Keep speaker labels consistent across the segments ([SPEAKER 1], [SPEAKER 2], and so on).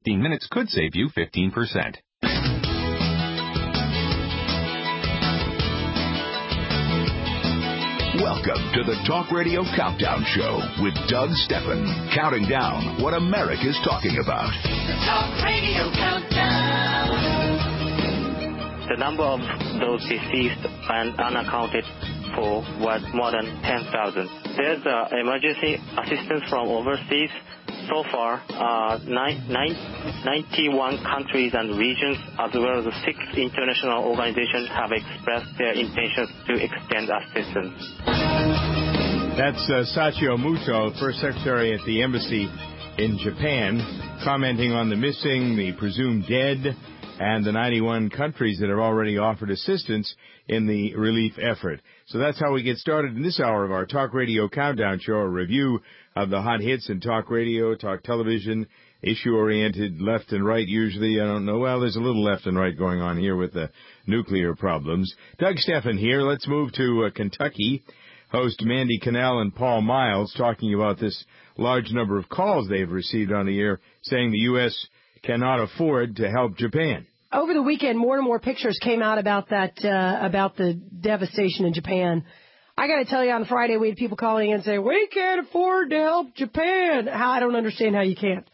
[SPEAKER 1] 15 minutes could save you 15%.
[SPEAKER 2] Welcome to the Talk Radio Countdown Show with Doug Steffen, counting down what America's talking about.
[SPEAKER 3] The Talk Radio Countdown.
[SPEAKER 4] The number of those deceased and unaccounted for was more than 10,000. There's emergency assistance from overseas. So far, 91 countries and regions, as well as 6 international organizations, have expressed their intentions to extend assistance.
[SPEAKER 5] That's Sachio Muto, First Secretary at the Embassy in Japan, commenting on the missing, the presumed dead, and the 91 countries that have already offered assistance in the relief effort. So that's how we get started in this hour of our Talk Radio Countdown Show, a review of the hot hits in talk radio, talk television, issue-oriented, left and right usually. I don't know. Well, there's a little left and right going on here with the nuclear problems. Doug Steffen here. Let's move to Kentucky. Host Mandy Cannell and Paul Miles talking about this large number of calls they've received on the air saying the U.S. cannot afford to help Japan.
[SPEAKER 6] Over the weekend, more and more pictures came out about that, about the devastation in Japan. I got to tell you, on Friday, we had people calling in saying, we can't afford to help Japan. I don't understand how you can't.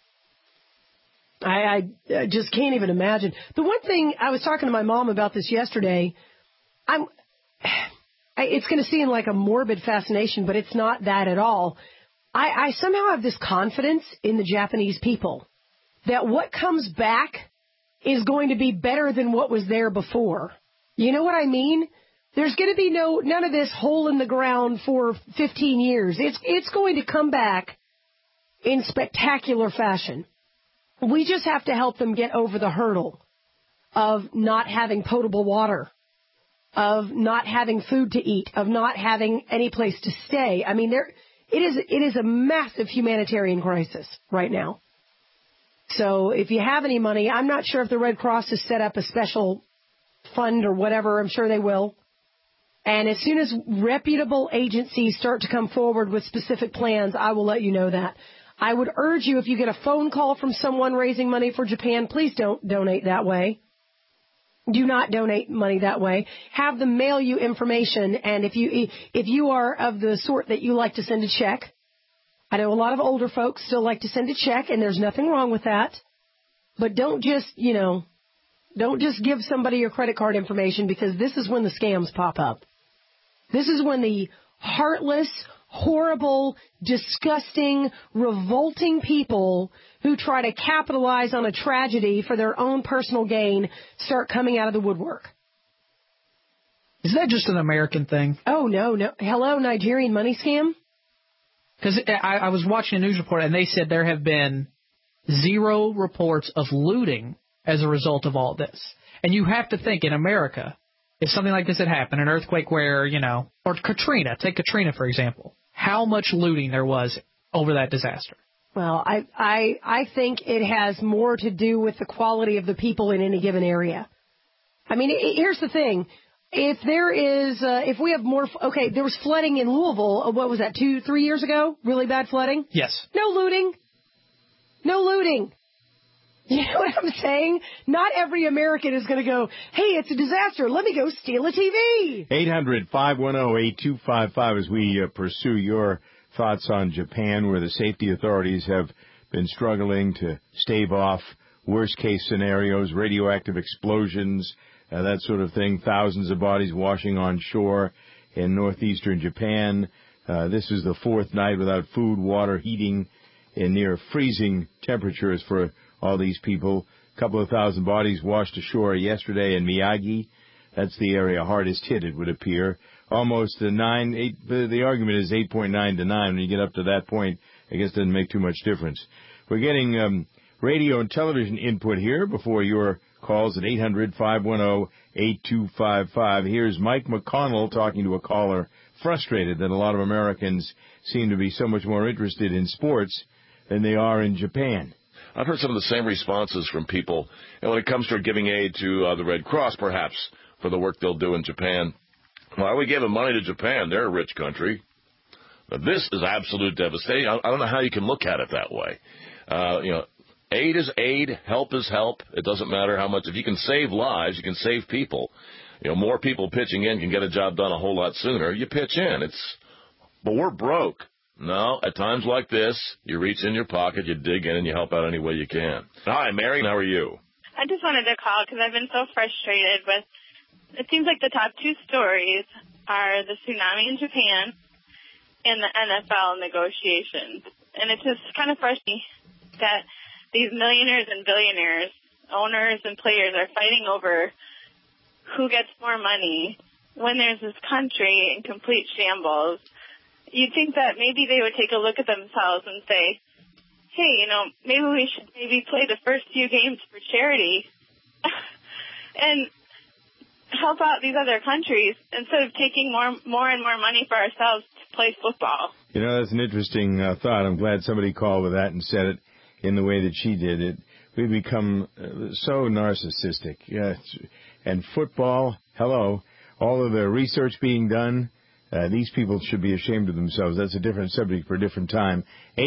[SPEAKER 6] I just can't even imagine. The one thing, I was talking to my mom about this yesterday, it's going to seem like a morbid fascination, but it's not that at all. I somehow have this confidence in the Japanese people that what comes back is going to be better than what was there before. You know what I mean? There's going to be none of this hole in the ground for 15 years. It's going to come back in spectacular fashion. We just have to help them get over the hurdle of not having potable water, of not having food to eat, of not having any place to stay. I mean, it is a massive humanitarian crisis right now. So if you have any money, I'm not sure if the Red Cross has set up a special fund or whatever. I'm sure they will. And as soon as reputable agencies start to come forward with specific plans, I will let you know that. I would urge you, if you get a phone call from someone raising money for Japan, please don't donate that way. Do not donate money that way. Have them mail you information. And if you are of the sort that you like to send a check, I know a lot of older folks still like to send a check, and there's nothing wrong with that. But don't just give somebody your credit card information, because this is when the scams pop up. This is when the heartless, horrible, disgusting, revolting people who try to capitalize on a tragedy for their own personal gain start coming out of the woodwork.
[SPEAKER 7] Is that just an American thing?
[SPEAKER 6] Oh, no. Hello, Nigerian money scam?
[SPEAKER 7] Because I was watching a news report, and they said there have been 0 reports of looting as a result of all this. And you have to think, in America, if something like this had happened, an earthquake where, or Katrina, take Katrina, for example, how much looting there was over that disaster.
[SPEAKER 6] Well, I think it has more to do with the quality of the people in any given area. I mean, here's the thing. If we have more, there was flooding in Louisville, what was that, 2-3 years ago? Really bad flooding?
[SPEAKER 7] Yes.
[SPEAKER 6] No looting. You know what I'm saying? Not every American is going to go, hey, it's a disaster, let me go steal a TV.
[SPEAKER 5] 800-510-8255 as we pursue your thoughts on Japan, where the safety authorities have been struggling to stave off worst-case scenarios, radioactive explosions, that sort of thing, thousands of bodies washing on shore in northeastern Japan. This is the 4th night without food, water, heating, in near freezing temperatures for all these people. A couple of thousand bodies washed ashore yesterday in Miyagi. That's the area hardest hit, it would appear. Almost the argument is 8.9 to 9. When you get up to that point, I guess it doesn't make too much difference. We're getting radio and television input here before your calls at 800-510-8255. Here's Mike McConnell talking to a caller, frustrated that a lot of Americans seem to be so much more interested in sports than they are in Japan.
[SPEAKER 8] I've heard some of the same responses from people. And when it comes to giving aid to the Red Cross, perhaps, for the work they'll do in Japan, why are we giving money to Japan? They're a rich country. But this is absolute devastation. I don't know how you can look at it that way. Aid is aid. Help is help. It doesn't matter how much. If you can save lives, you can save people. More people pitching in can get a job done a whole lot sooner. You pitch in. But we're broke. No, at times like this, you reach in your pocket, you dig in, and you help out any way you can. Hi, Mary. How are you?
[SPEAKER 9] I just wanted to call because I've been so frustrated with, it seems like the top two stories are the tsunami in Japan and the NFL negotiations. And it's just kind of frustrating that these millionaires and billionaires, owners and players are fighting over who gets more money when there's this country in complete shambles. You'd think that maybe they would take a look at themselves and say, hey, maybe we should play the first few games for charity and help out these other countries instead of taking more and more money for ourselves to play football.
[SPEAKER 5] That's an interesting thought. I'm glad somebody called with that and said it in the way that she did. We've become so narcissistic. And football, hello, all of the research being done, these people should be ashamed of themselves. That's a different subject for a different time.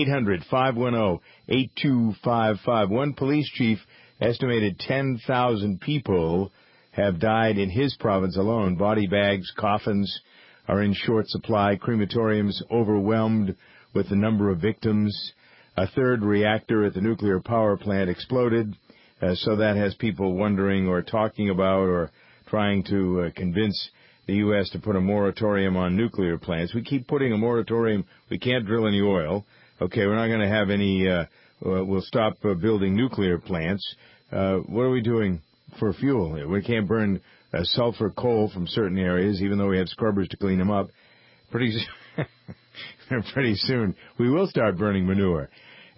[SPEAKER 5] 800-510-8255. One police chief estimated 10,000 people have died in his province alone. Body bags, coffins are in short supply. Crematoriums overwhelmed with the number of victims. A third reactor at the nuclear power plant exploded. So that has people wondering or talking about or trying to convince the U.S. to put a moratorium on nuclear plants. We keep putting a moratorium. We can't drill any oil. Okay, we're not going to have any, we'll stop building nuclear plants. What are we doing for fuel? We can't burn sulfur coal from certain areas, even though we have scrubbers to clean them up. Pretty soon, we will start burning manure.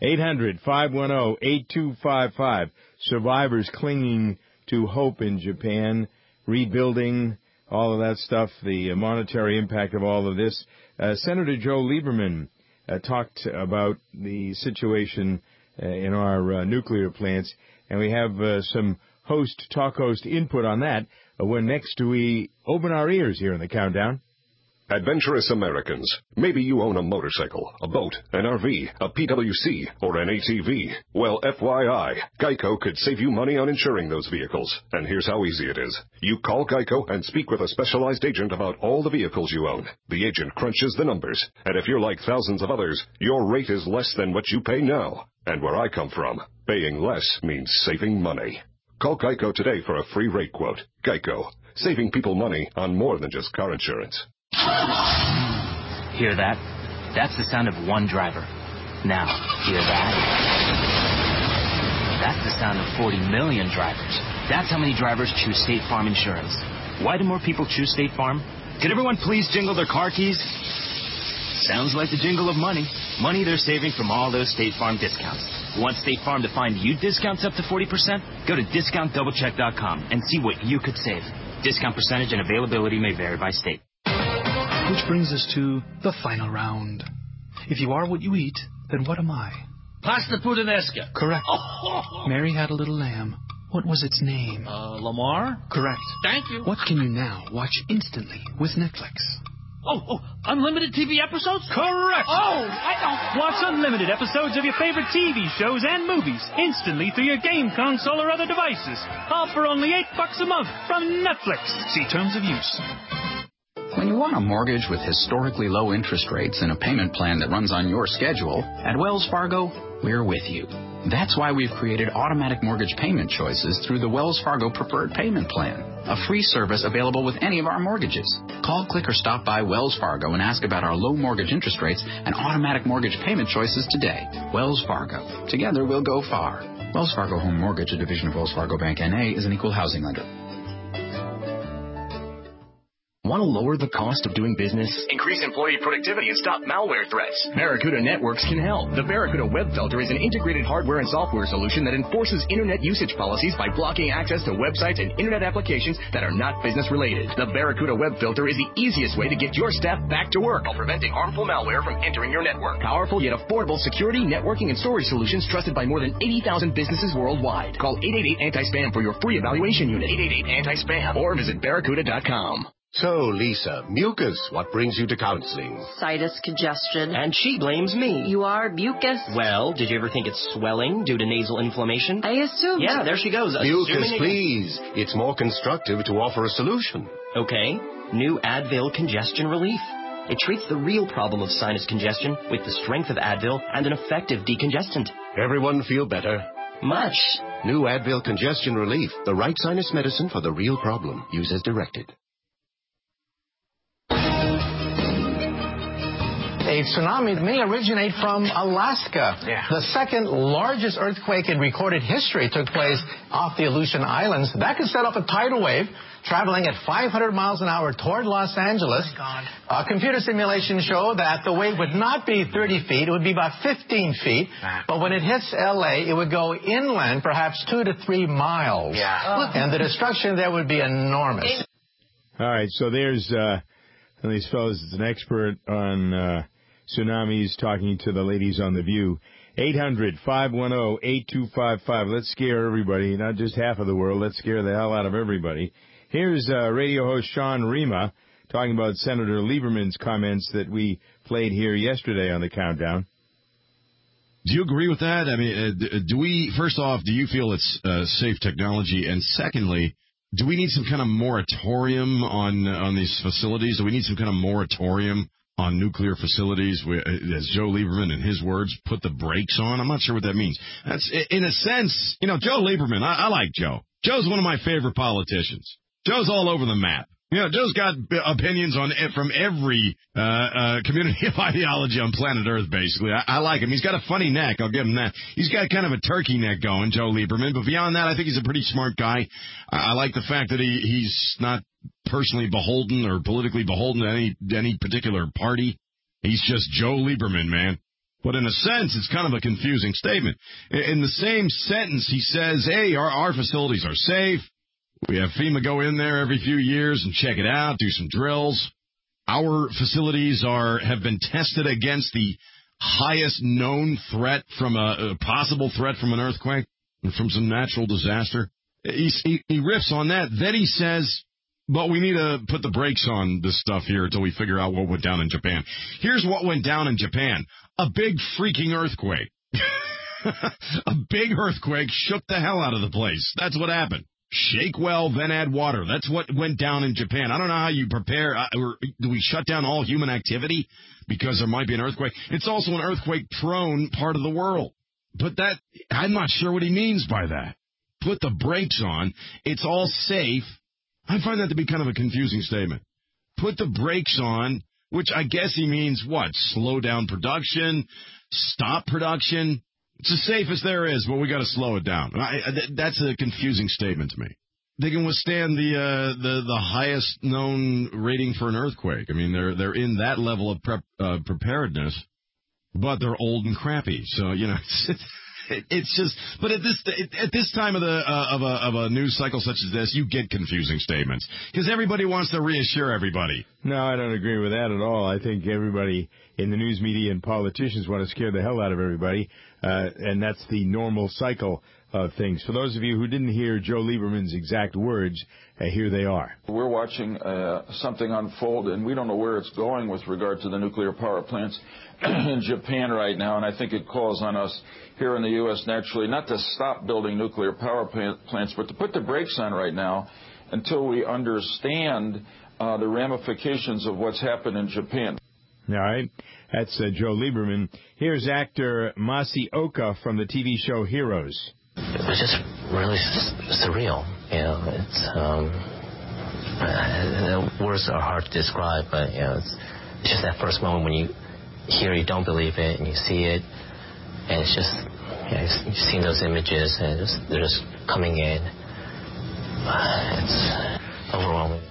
[SPEAKER 5] 800-510-8255. Survivors clinging to hope in Japan, rebuilding, all of that stuff, the monetary impact of all of this. Senator Joe Lieberman talked about the situation in our nuclear plants, and we have some talk host input on that when next we open our ears here in the Countdown.
[SPEAKER 10] Adventurous Americans, maybe you own a motorcycle, a boat, an RV, a PWC, or an ATV. Well, FYI, Geico could save you money on insuring those vehicles. And here's how easy it is. You call Geico and speak with a specialized agent about all the vehicles you own. The agent crunches the numbers, and if you're like thousands of others, your rate is less than what you pay now. And where I come from, paying less means saving money. Call Geico today for a free rate quote. Geico, saving people money on more than just car insurance.
[SPEAKER 11] Hear that? That's the sound of one driver. Now, hear that? That's the sound of 40 million drivers. That's how many drivers choose State Farm Insurance. Why do more people choose State Farm? Could everyone please jingle their car keys? Sounds like the jingle of money. Money they're saving from all those State Farm discounts. Want State Farm to find you discounts up to 40%? Go to discountdoublecheck.com and see what you could save. Discount percentage and availability may vary by state.
[SPEAKER 12] Which brings us to the final round. If you are what you eat, then what am I?
[SPEAKER 13] Pasta puttanesca.
[SPEAKER 12] Correct. Mary had a little lamb. What was its name?
[SPEAKER 13] Lamar?
[SPEAKER 12] Correct.
[SPEAKER 13] Thank you.
[SPEAKER 12] What can you now watch instantly with Netflix?
[SPEAKER 13] Unlimited TV episodes?
[SPEAKER 12] Correct.
[SPEAKER 14] Watch unlimited episodes of your favorite TV shows and movies instantly through your game console or other devices. All for only $8 a month from Netflix. See terms of use.
[SPEAKER 15] When you want a mortgage with historically low interest rates and a payment plan that runs on your schedule, at Wells Fargo, we're with you. That's why we've created automatic mortgage payment choices through the Wells Fargo Preferred Payment Plan, a free service available with any of our mortgages. Call, click, or stop by Wells Fargo and ask about our low mortgage interest rates and automatic mortgage payment choices today. Wells Fargo. Together we'll go far. Wells Fargo Home Mortgage, a division of Wells Fargo Bank N.A., is an equal housing lender.
[SPEAKER 16] Want to lower the cost of doing business? Increase employee productivity and stop malware threats? Barracuda Networks can help. The Barracuda Web Filter is an integrated hardware and software solution that enforces internet usage policies by blocking access to websites and internet applications that are not business related. The Barracuda Web Filter is the easiest way to get your staff back to work while preventing harmful malware from entering your network. Powerful yet affordable security, networking, and storage solutions trusted by more than 80,000 businesses worldwide. Call 888-ANTI-SPAM for your free evaluation unit. 888-ANTI-SPAM or visit barracuda.com.
[SPEAKER 17] So, Lisa, mucus, what brings you to counseling?
[SPEAKER 18] Sinus congestion.
[SPEAKER 16] And she blames me.
[SPEAKER 18] You are mucus?
[SPEAKER 16] Well, did you ever think it's swelling due to nasal inflammation?
[SPEAKER 18] I assumed.
[SPEAKER 16] Yeah, there she goes.
[SPEAKER 17] Mucus, please. It's more constructive to offer a solution.
[SPEAKER 16] Okay. New Advil Congestion Relief. It treats the real problem of sinus congestion with the strength of Advil and an effective decongestant.
[SPEAKER 17] Everyone feel better?
[SPEAKER 16] Much.
[SPEAKER 17] New Advil Congestion Relief. The right sinus medicine for the real problem. Use as directed.
[SPEAKER 19] A tsunami may originate from Alaska. Yeah. The second largest earthquake in recorded history took place off the Aleutian Islands. That could set up a tidal wave traveling at 500 miles an hour toward Los Angeles. Oh my God. Computer simulations show that the wave would not be 30 feet. It would be about 15 feet. But when it hits L.A., it would go inland perhaps 2 to 3 miles. Yeah. And the destruction there would be enormous.
[SPEAKER 5] All right, so there's one of these fellows that's an expert on tsunamis talking to the ladies on The View. 800-510-8255. Let's scare everybody, not just half of the world. Let's scare the hell out of everybody. Here's radio host Sean Rima talking about Senator Lieberman's comments that we played here yesterday on the Countdown.
[SPEAKER 20] Do you agree with that? I mean, first off, do you feel it's safe technology? And secondly, do we need some kind of moratorium on these facilities? Do we need some kind of moratorium on nuclear facilities, as Joe Lieberman, in his words, put the brakes on? I'm not sure what that means. That's, in a sense, Joe Lieberman, I like Joe. Joe's one of my favorite politicians. Joe's all over the map. Joe's got opinions from every community of ideology on planet Earth, basically. I like him. He's got a funny neck. I'll give him that. He's got kind of a turkey neck going, Joe Lieberman. But beyond that, I think he's a pretty smart guy. I like the fact that he's not personally beholden or politically beholden to any particular party. He's just Joe Lieberman, man. But in a sense, it's kind of a confusing statement. In the same sentence, he says, hey, our facilities are safe. We have FEMA go in there every few years and check it out, do some drills. Our facilities have been tested against the highest known threat from a possible threat from an earthquake, from some natural disaster. He riffs on that. Then he says, but we need to put the brakes on this stuff here until we figure out what went down in Japan. Here's what went down in Japan. A big freaking earthquake. A big earthquake shook the hell out of the place. That's what happened. Shake well, then add water. That's what went down in Japan. I don't know how you prepare. Or do we shut down all human activity because there might be an earthquake? It's also an earthquake-prone part of the world. But I'm not sure what he means by that. Put the brakes on. It's all safe. I find that to be kind of a confusing statement. Put the brakes on, which I guess he means what? Slow down production? Stop production? It's the safest there is, but we got to slow it down. That's a confusing statement to me. They can withstand the highest known rating for an earthquake. I mean, they're in that level of preparedness, but they're old and crappy. So it's just. But at this time of a news cycle such as this, you get confusing statements because everybody wants to reassure everybody.
[SPEAKER 5] No, I don't agree with that at all. I think everybody in the news media and politicians want to scare the hell out of everybody. And that's the normal cycle of things. For those of you who didn't hear Joe Lieberman's exact words, here they are.
[SPEAKER 21] We're watching something unfold, and we don't know where it's going with regard to the nuclear power plants in Japan right now, and I think it calls on us here in the U.S. naturally not to stop building nuclear power plants, but to put the brakes on right now until we understand the ramifications of what's happened in Japan.
[SPEAKER 5] All right. That's Joe Lieberman. Here's actor Masaoka from the TV show Heroes.
[SPEAKER 22] It was just really surreal. It's words are hard to describe, but it's just that first moment when you hear, you don't believe it, and you see it, and it's just you've seen those images, and they're just coming in. It's overwhelming.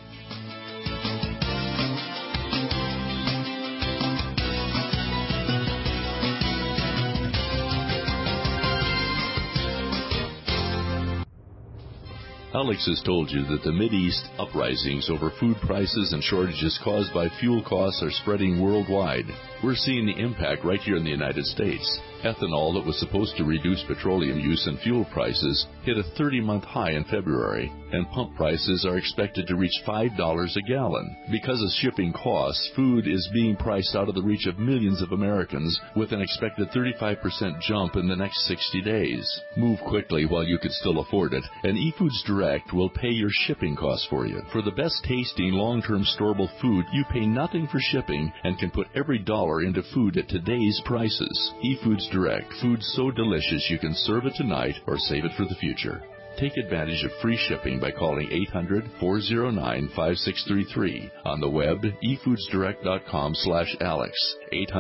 [SPEAKER 23] Alex has told you that the Mideast uprisings over food prices and shortages caused by fuel costs are spreading worldwide. We're seeing the impact right here in the United States. Ethanol that was supposed to reduce petroleum use and fuel prices hit a 30-month high in February, and pump prices are expected to reach $5 a gallon. Because of shipping costs, food is being priced out of the reach of millions of Americans, with an expected 35% jump in the next 60 days. Move quickly while you could still afford it, and eFoods Direct will pay your shipping costs for you. For the best tasting long-term storable food, you pay nothing for shipping and can put every dollar into food at today's prices. eFoods Direct, food so delicious you can serve it tonight or save it for the future. Take advantage of free shipping by calling 800-409-5633. On the web, efoodsdirect.com/Alex,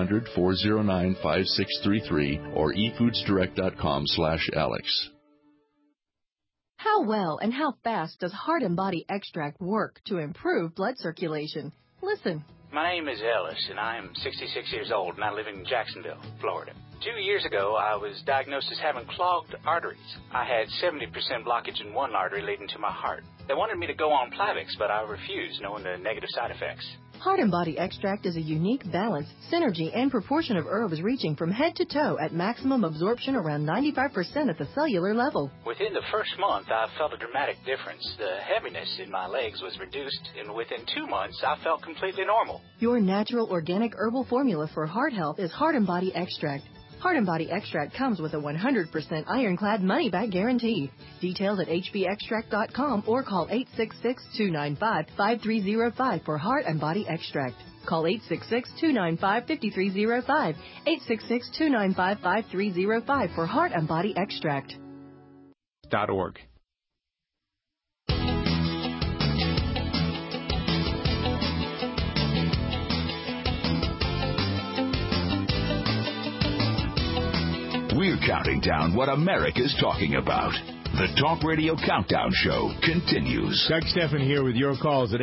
[SPEAKER 23] 800-409-5633, or efoodsdirect.com/Alex.
[SPEAKER 1] How well and how fast does Heart and Body Extract work to improve blood circulation? Listen.
[SPEAKER 2] My name is Ellis, and I am 66 years old, and I live in Jacksonville, Florida. 2 years ago, I was diagnosed as having clogged arteries. I had 70% blockage in one artery leading to my heart. They wanted me to go on Plavix, but I refused, knowing the negative side effects.
[SPEAKER 1] Heart and Body Extract is a unique balance, synergy, and proportion of herbs reaching from head to toe at maximum absorption around 95% at the cellular level.
[SPEAKER 2] Within the first month, I felt a dramatic difference. The heaviness in my legs was reduced, and within 2 months, I felt completely normal.
[SPEAKER 1] Your natural organic herbal formula for heart health is Heart and Body Extract. Heart and Body Extract comes with a 100% ironclad money-back guarantee. Details at hbextract.com or call 866-295-5305 for Heart and Body Extract. Call 866-295-5305, 866-295-5305 for Heart and Body Extract.
[SPEAKER 3] .org.
[SPEAKER 24] We're counting down what America's talking about. The Talk Radio Countdown Show continues.
[SPEAKER 5] Doug Stephan here with your calls at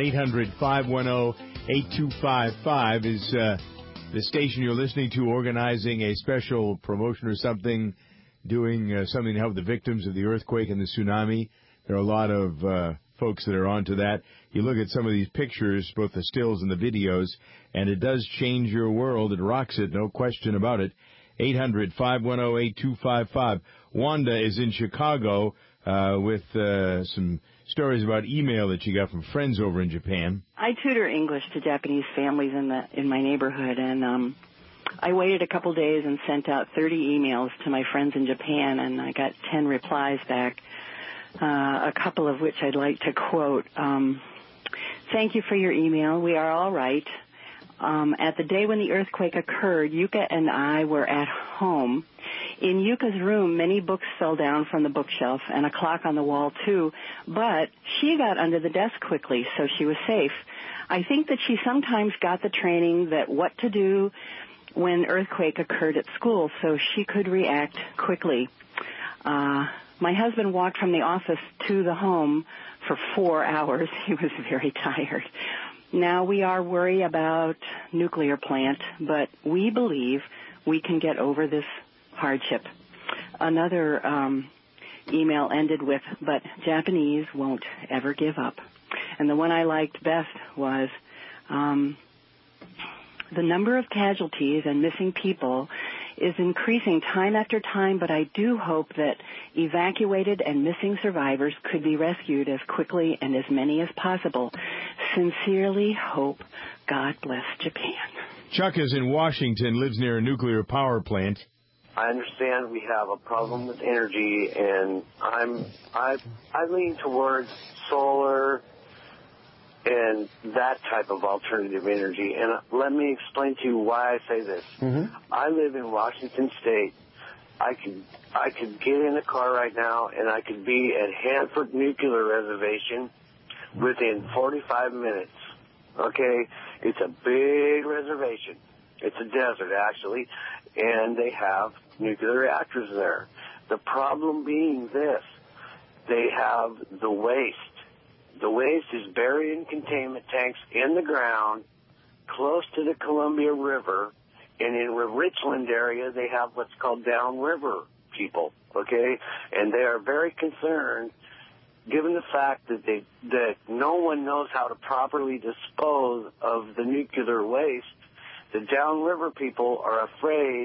[SPEAKER 5] 800-510-8255 is the station you're listening to organizing a special promotion or something, doing something to help the victims of the earthquake and the tsunami. There are a lot of folks that are onto that. You look at some of these pictures, both the stills and the videos, and it does change your world. It rocks it, no question about it. 800-510-8255. Wanda is in Chicago with some stories about email that she got from friends over in Japan.
[SPEAKER 25] I tutor English to Japanese families in my neighborhood, and I waited a couple days and sent out 30 emails to my friends in Japan, and I got 10 replies back, a couple of which I'd like to quote. Thank you for your email. We are all right. At the day when the earthquake occurred, Yuka and I were at home. In Yuka's room, many books fell down from the bookshelf and a clock on the wall, too. But she got under the desk quickly, so she was safe. I think that she sometimes got the training that what to do when earthquake occurred at school, so she could react quickly. My husband walked from the office to the home for 4 hours. He was very tired. Now we are worried about nuclear plant, but we believe we can get over this hardship. Another email ended with, but Japanese won't ever give up. And the one I liked best was, the number of casualties and missing people is increasing time after time, but I do hope that evacuated and missing survivors could be rescued as quickly and as many as possible. Sincerely hope. God bless Japan.
[SPEAKER 5] Chuck is in Washington, lives near a nuclear power plant.
[SPEAKER 26] I understand we have a problem with energy, and I lean towards solar and that type of alternative energy. And let me explain to you why I say this. Mm-hmm. I live in Washington State. I could get in a car right now, and I could be at Hanford Nuclear Reservation within 45 minutes. Okay? It's a big reservation. It's a desert, actually, and they have nuclear reactors there. The problem being this. They have the waste. The waste is buried in containment tanks in the ground close to the Columbia River, and in the Richland area, they have what's called downriver people, okay? And they are very concerned, given the fact that no one knows how to properly dispose of the nuclear waste. The downriver people are afraid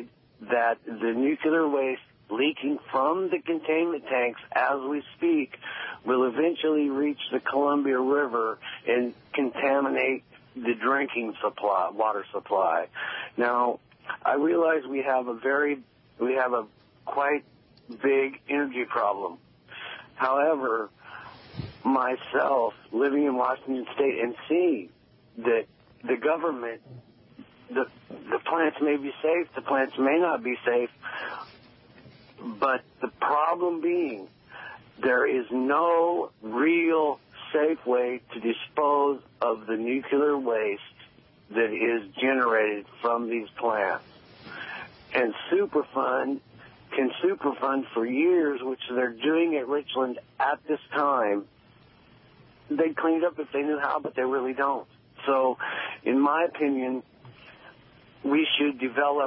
[SPEAKER 26] that the nuclear waste leaking from the containment tanks as we speak will eventually reach the Columbia River and contaminate the drinking supply, water supply. Now, I realize we have a quite big energy problem. However, myself, living in Washington State and seeing that the government, the plants may be safe, the plants may not be safe, but the problem being there is no real safe way to dispose of the nuclear waste that is generated from these plants. And Superfund can Superfund for years, which they're doing at Richland at this time. They'd clean it up if they knew how, but they really don't. So, in my opinion, we should develop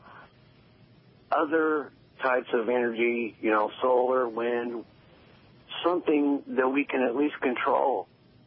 [SPEAKER 26] other types of energy, solar, wind, something that we can at least control.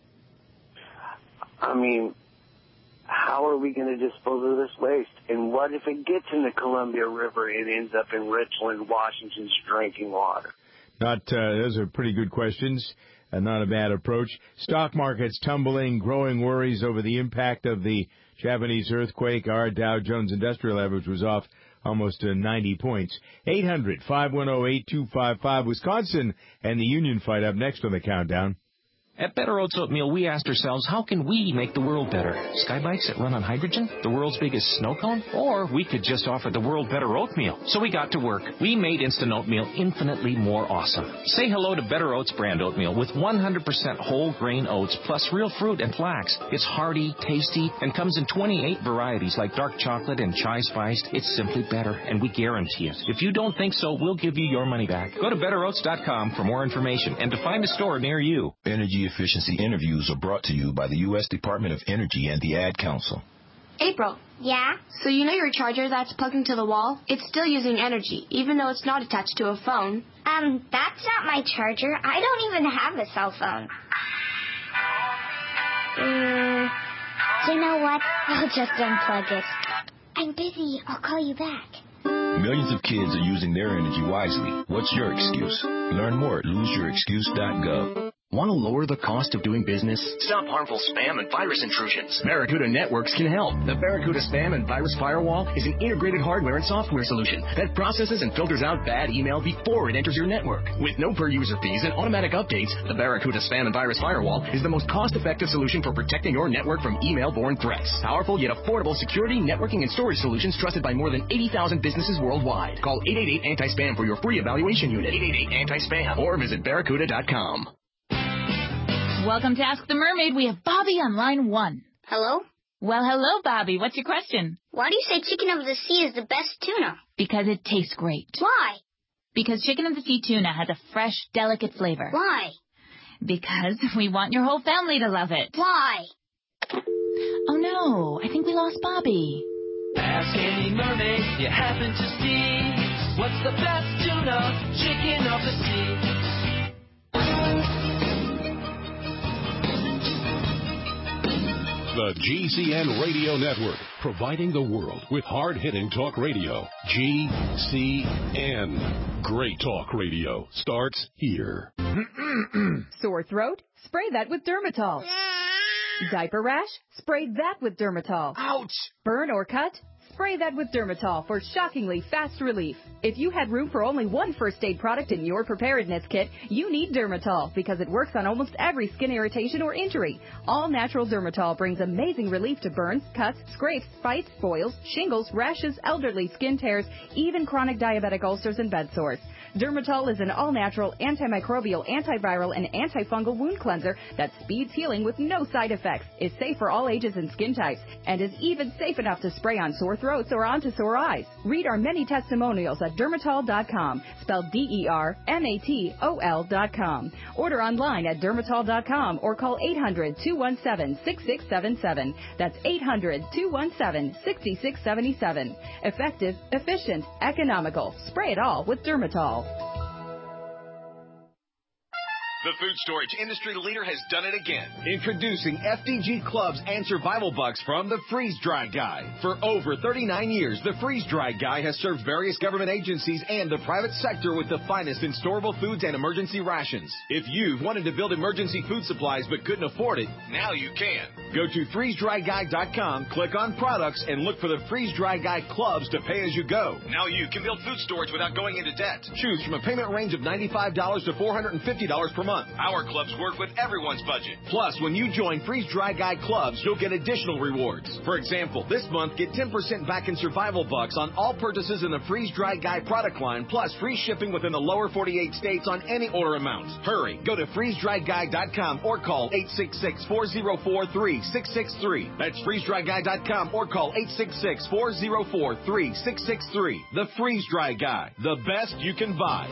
[SPEAKER 26] I mean, how are we going to dispose of this waste? And what if it gets in the Columbia River and ends up in Richland, Washington's drinking water?
[SPEAKER 5] Those are pretty good questions. Not a bad approach. Stock markets tumbling, growing worries over the impact of the Japanese earthquake. Our Dow Jones Industrial Average was off almost 90 points. 800-510-8255. Wisconsin and the union fight up next on the countdown.
[SPEAKER 11] At Better Oats Oatmeal, we asked ourselves, how can we make the world better? Skybikes that run on hydrogen? The world's biggest snow cone? Or we could just offer the world better oatmeal. So we got to work. We made instant oatmeal infinitely more awesome. Say hello to Better Oats brand oatmeal with 100% whole grain oats plus real fruit and flax. It's hearty, tasty, and comes in 28 varieties like dark chocolate and chai spiced. It's simply better, and we guarantee it. If you don't think so, we'll give you your money back. Go to betteroats.com for more information and to find a store near you.
[SPEAKER 24] Energy efficiency interviews are brought to you by the U.S. Department of Energy and the Ad Council.
[SPEAKER 4] April.
[SPEAKER 6] Yeah?
[SPEAKER 4] So you know your charger that's plugged into the wall? It's still using energy, even though it's not attached to a phone.
[SPEAKER 6] That's not my charger. I don't even have a cell phone. You know what? I'll just unplug it. I'm busy. I'll call you back.
[SPEAKER 24] Millions of kids are using their energy wisely. What's your excuse? Learn more at loseyourexcuse.gov.
[SPEAKER 16] Want to lower the cost of doing business? Stop harmful spam and virus intrusions. Barracuda Networks can help. The Barracuda Spam and Virus Firewall is an integrated hardware and software solution that processes and filters out bad email before it enters your network. With no per-user fees and automatic updates, the Barracuda Spam and Virus Firewall is the most cost-effective solution for protecting your network from email-borne threats. Powerful yet affordable security, networking, and storage solutions trusted by more than 80,000 businesses worldwide. Call 888-ANTI-SPAM for your free evaluation unit. 888-ANTI-SPAM or visit barracuda.com.
[SPEAKER 7] Welcome to Ask the Mermaid. We have Bobby on line 1.
[SPEAKER 6] Hello?
[SPEAKER 7] Well, hello, Bobby. What's your question?
[SPEAKER 6] Why do you say chicken of the sea is the best tuna?
[SPEAKER 7] Because it tastes great.
[SPEAKER 6] Why?
[SPEAKER 7] Because chicken of the sea tuna has a fresh, delicate flavor.
[SPEAKER 6] Why?
[SPEAKER 7] Because we want your whole family to love it.
[SPEAKER 6] Why?
[SPEAKER 7] Oh, no. I think we lost Bobby.
[SPEAKER 8] Ask any mermaid you happen to see. What's the best tuna? Chicken of the sea.
[SPEAKER 9] The GCN Radio Network, providing the world with hard-hitting talk radio. GCN. Great talk radio starts here.
[SPEAKER 10] Sore throat? Spray that with Dermatol. Diaper rash? Spray that with Dermatol.
[SPEAKER 8] Ouch!
[SPEAKER 10] Burn or cut? Spray that with Dermatol for shockingly fast relief. If you had room for only one first aid product in your preparedness kit, you need Dermatol because it works on almost every skin irritation or injury. All natural Dermatol brings amazing relief to burns, cuts, scrapes, bites, boils, shingles, rashes, elderly skin tears, even chronic diabetic ulcers and bed sores. Dermatol is an all-natural, antimicrobial, antiviral, and antifungal wound cleanser that speeds healing with no side effects, is safe for all ages and skin types, and is even safe enough to spray on sore throats or onto sore eyes. Read our many testimonials at Dermatol.com, spelled DERMATOL.com. Order online at Dermatol.com or call 800-217-6677. That's 800-217-6677. Effective, efficient, economical. Spray it all with Dermatol.
[SPEAKER 12] The food storage industry leader has done it again. Introducing FDG Clubs and Survival Bucks from the Freeze Dry Guy. For over 39 years, the Freeze Dry Guy has served various government agencies and the private sector with the finest in storable foods and emergency rations. If you've wanted to build emergency food supplies but couldn't afford it, now you can. Go to freezedryguy.com, click on products, and look for the Freeze Dry Guy Clubs to pay as you go. Now you can build food storage without going into debt. Choose from a payment range of $95 to $450 per month. Our clubs work with everyone's budget. Plus, when you join Freeze Dry Guy Clubs, you'll get additional rewards. For example, this month, get 10% back in Survival Bucks on all purchases in the Freeze Dry Guy product line, plus free shipping within the lower 48 states on any order amount. Hurry, go to freezedryguy.com or call 866-404-3663. That's freezedryguy.com or call 866-404-3663. The Freeze Dry Guy, the best you can buy.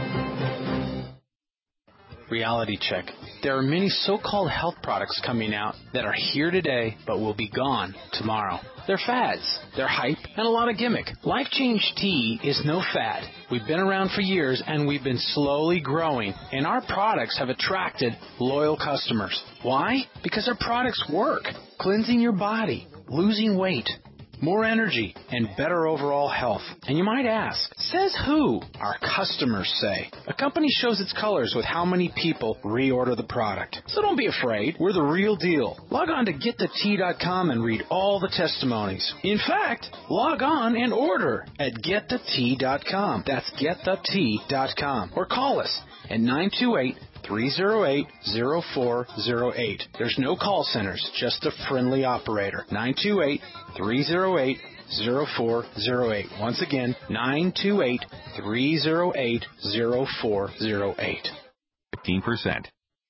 [SPEAKER 13] Reality check. There are many so-called health products coming out that are here today but will be gone tomorrow. They're fads, they're hype, and a lot of gimmick. Life Change Tea is no fad. We've been around for years and we've been slowly growing, and our products have attracted loyal customers. Why? Because our products work. Cleansing your body, losing weight, more energy, and better overall health. And you might ask, says who? Our customers say. A company shows its colors with how many people reorder the product. So don't be afraid. We're the real deal. Log on to getthetea.com and read all the testimonies. In fact, log on and order at getthetea.com. That's getthetea.com. Or call us at 928-308-0408. There's no call centers, just a friendly operator. 928-308-0408. Once again, 928-308-0408.
[SPEAKER 24] 15%.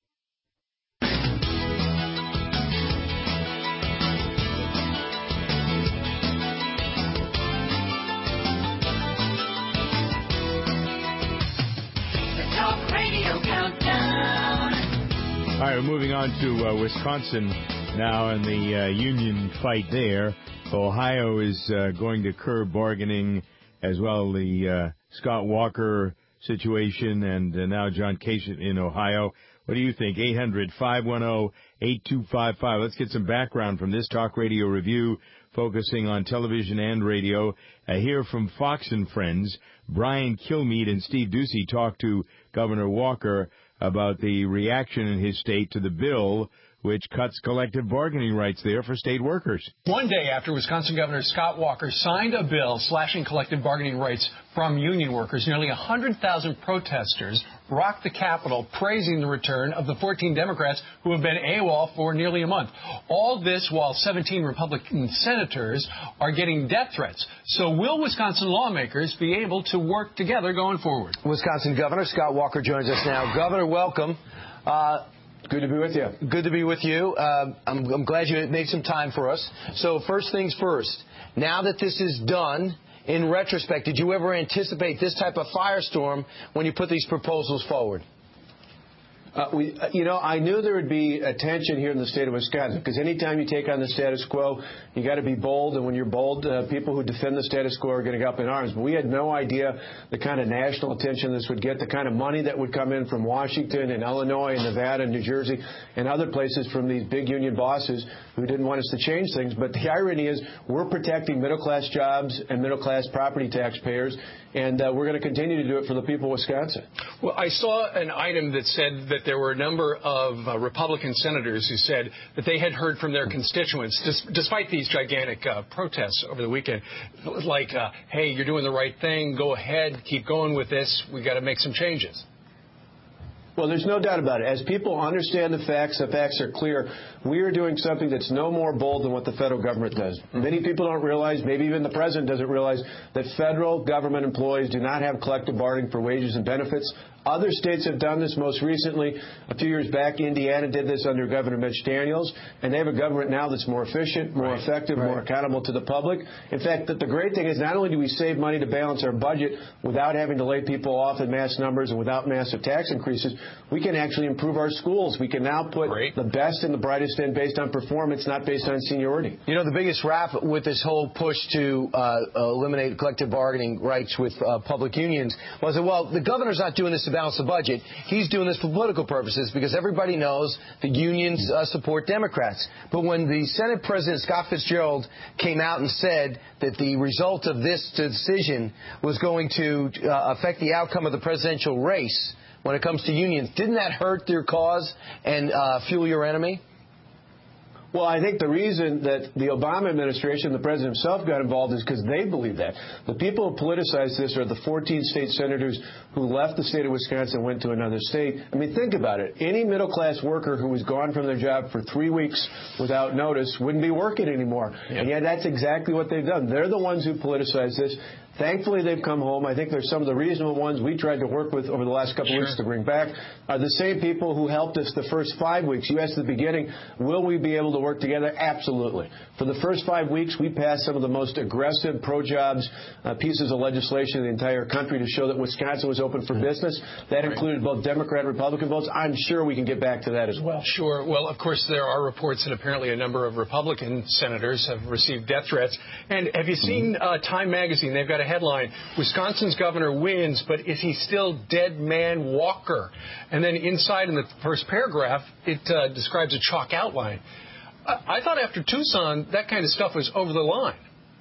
[SPEAKER 5] All right, we're moving on to Wisconsin now and the union fight there. Ohio is going to curb bargaining as well. The Scott Walker situation and now John Kasich in Ohio. What do you think? 800-510-8255. Let's get some background from this Talk Radio Review focusing on television and radio. Here from Fox and Friends, Brian Kilmeade and Steve Doocy talked to Governor Walker about the reaction in his state to the bill which cuts collective bargaining rights there for state workers.
[SPEAKER 14] One day after Wisconsin Governor Scott Walker signed a bill slashing collective bargaining rights from union workers, nearly 100,000 protesters rocked the Capitol praising the return of the 14 Democrats who have been AWOL for nearly a month. All this while 17 Republican senators are getting death threats. So will Wisconsin lawmakers be able to work together going forward?
[SPEAKER 15] Wisconsin Governor Scott Walker joins us now. Governor, welcome.
[SPEAKER 14] Good to be with you.
[SPEAKER 15] Good to be with you. I'm glad you made some time for us. So first things first, now that this is done, in retrospect, did you ever anticipate this type of firestorm when you put these proposals forward?
[SPEAKER 17] I knew there would be a tension here in the state of Wisconsin because anytime you take on the status quo, you got to be bold. And when you're bold, people who defend the status quo are going to get up in arms. But we had no idea the kind of national attention this would get, the kind of money that would come in from Washington and Illinois and Nevada and New Jersey and other places from these big union bosses who didn't want us to change things. But the irony is we're protecting middle-class jobs and middle-class property taxpayers, and we're going to continue to do it for the people of Wisconsin.
[SPEAKER 14] Well, I saw an item that said that there were a number of Republican senators who said that they had heard from their constituents, despite these gigantic protests over the weekend, like, hey, you're doing the right thing, go ahead, keep going with this, we got to make some changes.
[SPEAKER 17] Well, there's no doubt about it. As people understand the facts are clear. We are doing something that's no more bold than what the federal government does. Many people don't realize, maybe even the president doesn't realize, that federal government employees do not have collective bargaining for wages and benefits. Other states have done this. Most recently, a few years back, Indiana did this under Governor Mitch Daniels, and they have a government now that's more efficient, more effective, more accountable to the public. In fact, the great thing is not only do we save money to balance our budget without having to lay people off in mass numbers and without massive tax increases, we can actually improve our schools. We can now put the best and the brightest in based on performance, not based on seniority.
[SPEAKER 15] You know, the biggest rap with this whole push to eliminate collective bargaining rights with public unions was that, well, the governor's not doing this to balance the budget. He's doing this for political purposes because everybody knows the unions support Democrats. But when the Senate President Scott Fitzgerald came out and said that the result of this decision was going to affect the outcome of the presidential race when it comes to unions, didn't that hurt their cause and fuel your enemy?
[SPEAKER 17] Well, I think the reason that the Obama administration, the president himself, got involved is because they believe that. The people who politicized this are the 14 state senators who left the state of Wisconsin and went to another state. I mean, think about it. Any middle-class worker who was gone from their job for 3 weeks without notice wouldn't be working anymore. Yeah. And yet that's exactly what they've done. They're the ones who politicized this. Thankfully, they've come home. I think there's some of the reasonable ones we tried to work with over the last couple of weeks to bring back are the same people who helped us the first 5 weeks. You asked at the beginning, will we be able to work together? Absolutely. For the first 5 weeks, we passed some of the most aggressive pro-jobs pieces of legislation in the entire country to show that Wisconsin was open for business. That included both Democrat and Republican votes. I'm sure we can get back to that as well.
[SPEAKER 14] Sure. Well, of course, there are reports that apparently a number of Republican senators have received death threats. And have you seen Time Magazine? They've got a headline, Wisconsin's governor wins, but is he still dead man walker? And then inside in the first paragraph, it describes a chalk outline. I thought after Tucson, that kind of stuff was over the line.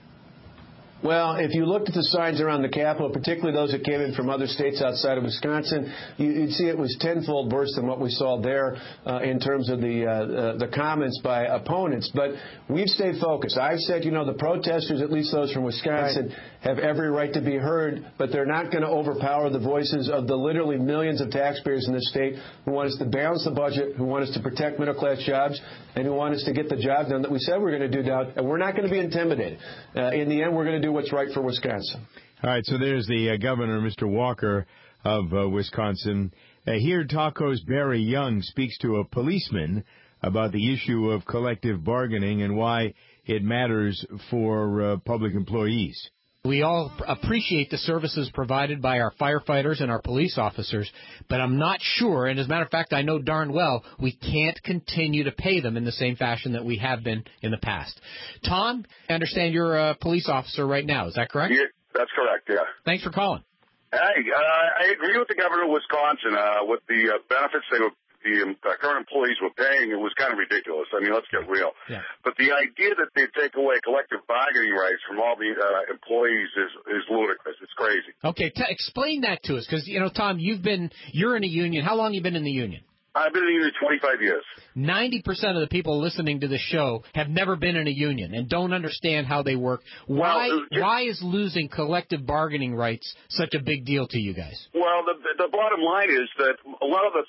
[SPEAKER 17] Well, if you looked at the signs around the Capitol, particularly those that came in from other states outside of Wisconsin, you'd see it was tenfold worse than what we saw there in terms of the comments by opponents. But we've stayed focused. I've said, the protesters, at least those from Wisconsin, have every right to be heard, but they're not going to overpower the voices of the literally millions of taxpayers in this state who want us to balance the budget, who want us to protect middle-class jobs, and who want us to get the job done that we said we're going to do now. And we're not going to be intimidated. In the end, we're going to do what's right for Wisconsin.
[SPEAKER 5] All right, so there's the governor, Mr. Walker of Wisconsin. Here, Taco's Barry Young speaks to a policeman about the issue of collective bargaining and why it matters for public employees.
[SPEAKER 18] We all appreciate the services provided by our firefighters and our police officers, but I'm not sure, and as a matter of fact, I know darn well, we can't continue to pay them in the same fashion that we have been in the past. Tom, I understand you're a police officer right now. Is that correct?
[SPEAKER 19] Yeah, that's correct, yeah.
[SPEAKER 18] Thanks for calling.
[SPEAKER 19] Hey, I agree with the governor of Wisconsin with the benefits the current employees were paying. It was kind of ridiculous. I mean, let's get real. Yeah. But the idea that they take away collective bargaining rights from all the employees is ludicrous. It's crazy.
[SPEAKER 18] Okay, explain that to us, because Tom, you're in a union. How long have you been in the union?
[SPEAKER 19] I've been in the union 25 years. 90%
[SPEAKER 18] of the people listening to the show have never been in a union and don't understand how they work. Why is losing collective bargaining rights such a big deal to you guys?
[SPEAKER 19] Well, the bottom line is that a lot of